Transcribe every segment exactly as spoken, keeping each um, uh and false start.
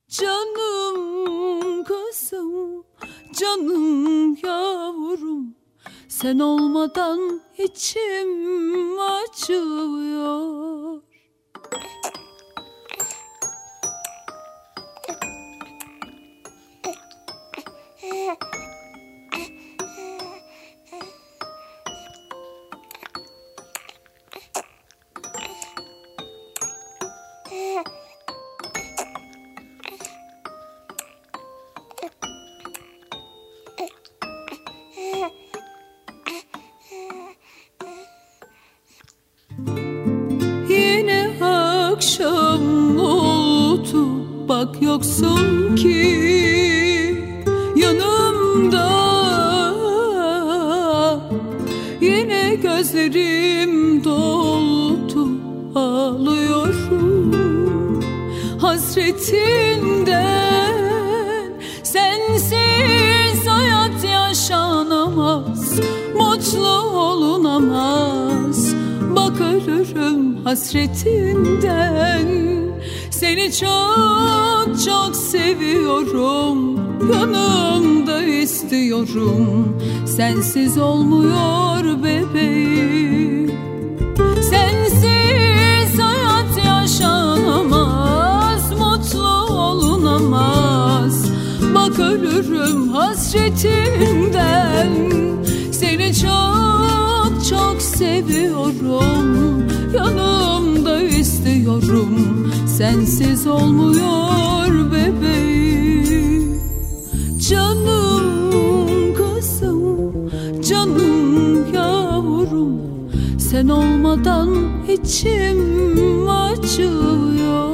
Canım kızım, canım yavrum, sen olmadan içim acıyor. Yine akşam oldu, bak yoksun ki yanımda. Yine gözlerim doldu, ağlıyorum hasretinden. Sensiz hayat yaşanamaz, mutlu olunamaz. Bak ölürüm hasretinden. Seni çok çok seviyorum, yanımda istiyorum. Sensiz olmuyor bebeğim. Sensiz hayat yaşanamaz, mutlu olunamaz. Bak ölürüm hasretinden. Seni çok çok seviyorum, yanımda istiyorum. Sensiz olmuyor bebeğim. Canım kızım, canım yavrum, sen olmadan içim acıyor.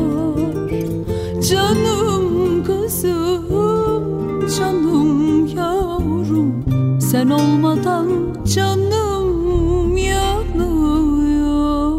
Canım kızım, canım yavrum, sen olmadan canım yanıyor.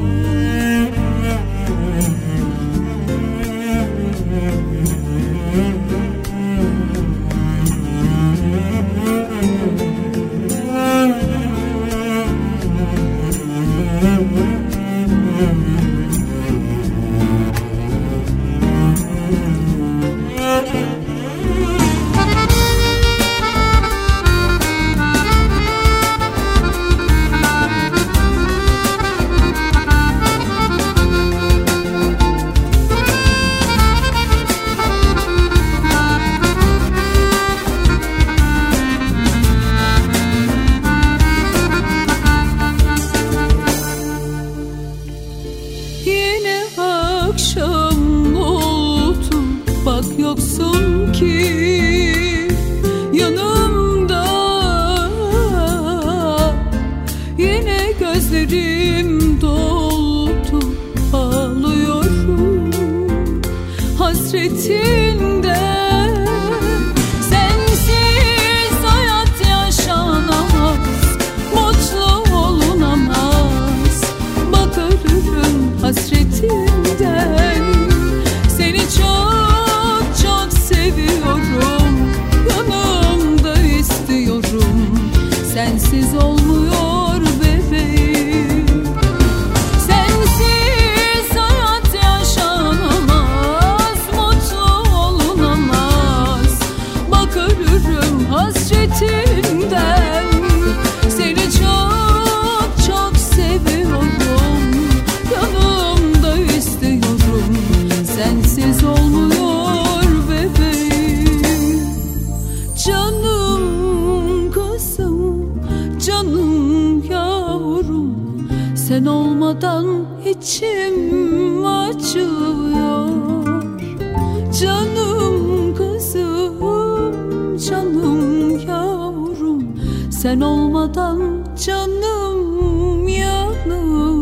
Yine akşam oldu, bak yoksun ki yanımda. Yine gözlerim doldu, ağlıyorum hasretinden. Sensiz hayat yaşanamaz, mutlu olunamaz. Bak ölürüm hasretinden. Seni çok çok seviyorum, yanımda istiyorum. Sensiz olmuyor bebeğim. Sensiz hayat yaşanamaz, mutlu olunamaz. Bak ölürüm hasretinden. Seni çok çok seviyorum, yanımda istiyorum. Sensiz olmuyor bebeğim. Canım kızım, canım yavrum, sen olmadan içim acıyor. Canım kızım, canım yavrum, sen olmadan canım yanıyor.